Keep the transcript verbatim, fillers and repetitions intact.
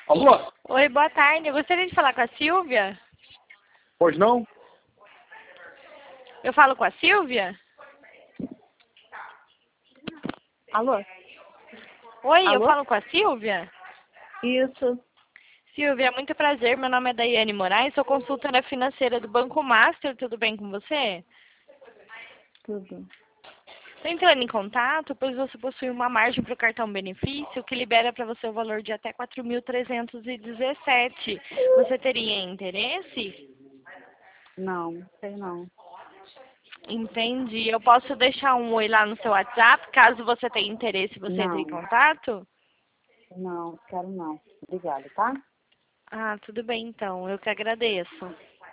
Alô? Oi, boa tarde. Eu gostaria de falar com a Silvia. Pois não? Eu falo com a Silvia? Alô? Oi, eu Alô? falo com a Silvia? Isso. Silvia, muito prazer. Meu nome é Daiane Moraes, sou consultora financeira do Banco Master. Tudo bem com você? Tudo. Estou entrando em contato, pois você possui uma margem para o cartão benefício que libera para você o valor de até quatro mil trezentos e dezessete. Você teria interesse? Não, sei não. Entendi. Eu posso deixar um oi lá no seu WhatsApp, caso você tenha interesse, você entre em Não, contato? não, quero não. Obrigada, tá? Ah, tudo bem então. Eu que agradeço.